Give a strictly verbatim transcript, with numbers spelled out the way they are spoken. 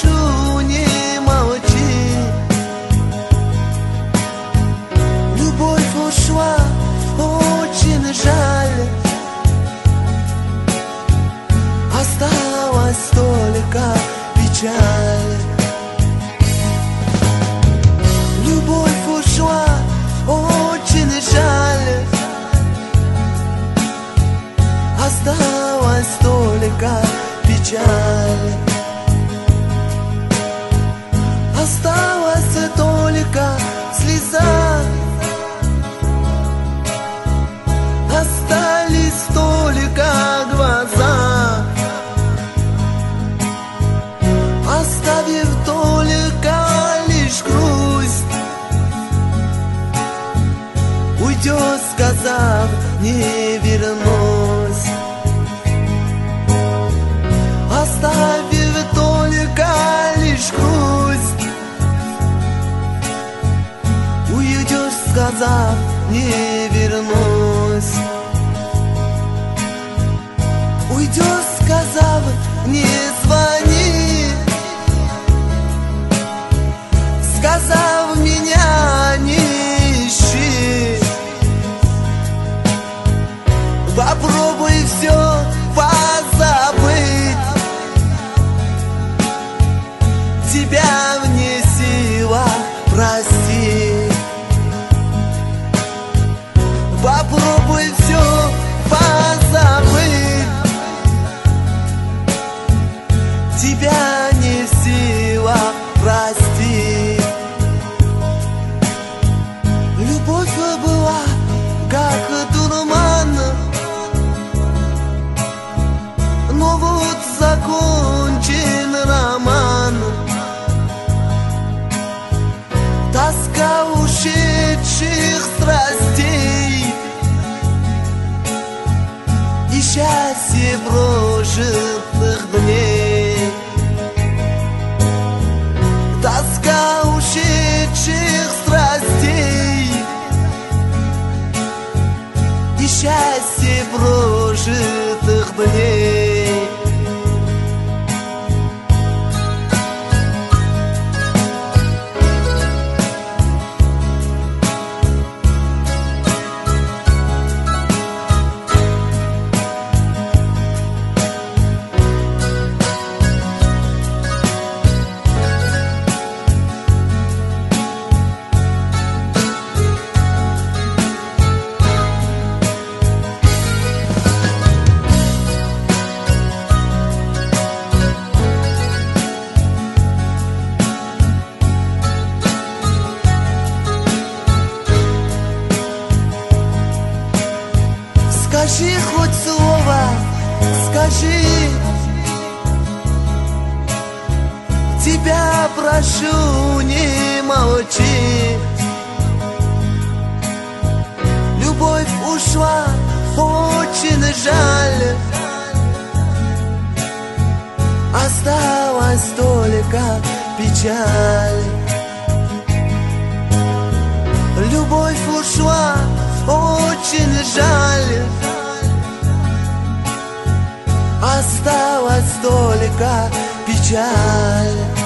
прошу, не молчи. Любовь ушла, очень жаль. Осталась только печаль. Любовь ушла, очень жаль. Осталась только печаль. Осталась только слеза. Остались только глаза, оставив только лишь грусть. Уйдет, сказав, не вернусь. Оставив только лишь грусть. Уйдешь, сказав, не вернусь. Уйдешь, сказав, не звони. Сказав, меня не ищи. Попробуй все позабыть. Тебя вне сила простить. Попробуй все позабыть. Тебя не в силах простить. Любовь была как дурман, но вот закончен роман. Тоска ушедших страстей и счастье прожитых дней. Тоска ушедших страстей и счастье прожитых дней. Скажи хоть слово, скажи. Тебя прошу, не молчи. Любовь ушла, очень жаль. Осталась только печаль. Любовь ушла, очень жаль. Осталась только печаль.